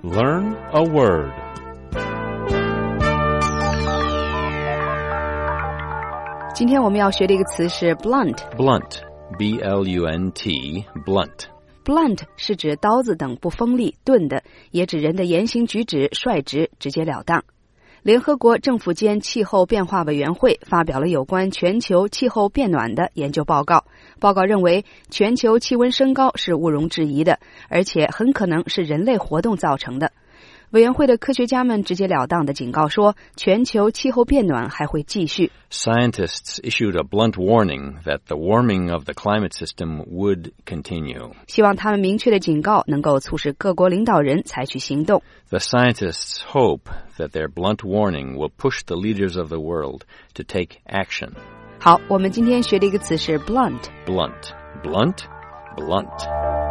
Learn a word. 今天我们要学的一个词是 blunt. Blunt, B-L-U-N-T, blunt. Blunt 是指刀子等不锋利、钝的，也指人的言行举止率直、直截了当。联合国政府间气候变化委员会发表了有关全球气候变暖的研究报告。报告认为，全球气温升高是毋庸置疑的，而且很可能是人类活动造成的。委员会的科学家们直截了当地警告说，全球气候变暖还会继续。 Scientists issued a blunt warning that the warming of the climate system would continue. 希望他们明确的警告能够促使各国领导人采取行动。 The scientists hope that their blunt warning will push the leaders of the world to take action. 好，我们今天学的一个词是 blunt. Blunt, blunt, blunt.